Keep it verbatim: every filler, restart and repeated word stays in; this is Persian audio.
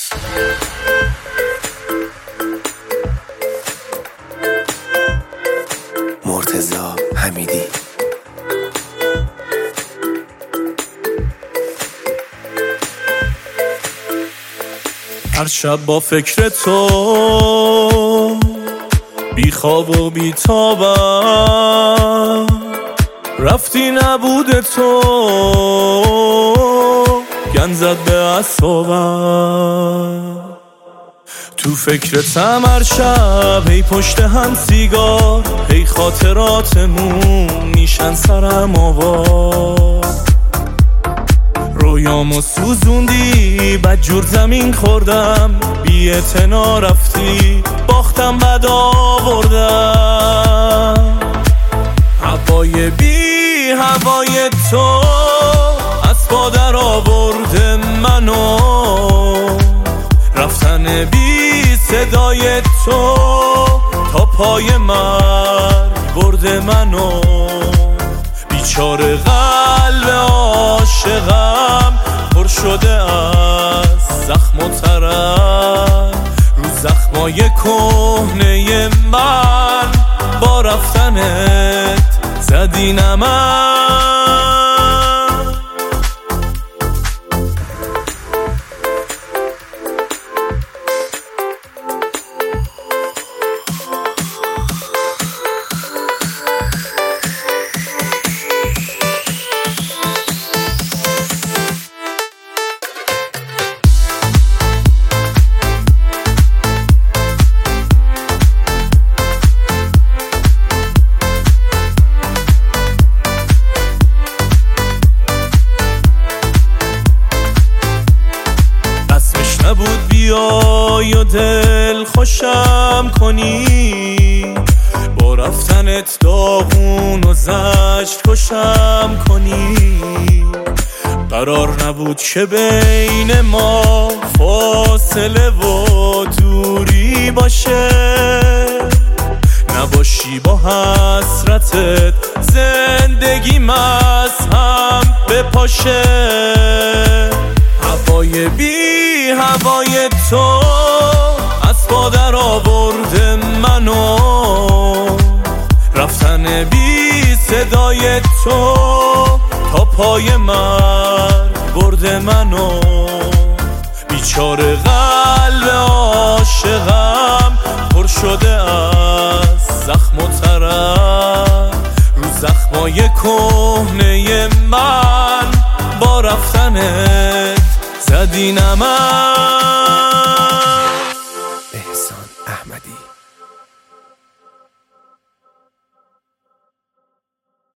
مرتضی حمیدی. هر شب با فکر تو بی خواب و بی تابم، رفتی نبود تو گن زد به اعصابم. تو فکرتم هر شب، هی پشت هم سیگار، هی خاطراتمون میشن سرم آوار. رویامو سوزوندی، بدجور زمین خوردم، بی اعتنا رفتی، باختم بد آوردم. هوای بی هوای تو از پا در آورده منو، رفتن بی صدای تو تا پای مرگ برده منو. بیچاره قلب عاشقم پر شده از زخم و ترک، رو زخمای کهنه من با رفتنت زدی نمک. نبود بیای و دل خوشم کنی، با رفتنت داغون و زجر کشم کنی. قرار نبود که بین ما فاصله و دوری باشه، نباشی با حسرتت زندگیم از هم بپاشه. هوای بی هوای تو از پا در آورده منو، رفتن بی صدای تو تا پای مرگ برده منو. بیچاره قلب عاشقم پر شده از زخم و ترک، رو زخمای کهنه من با رفتنت زدی نمک. احسان احمدی.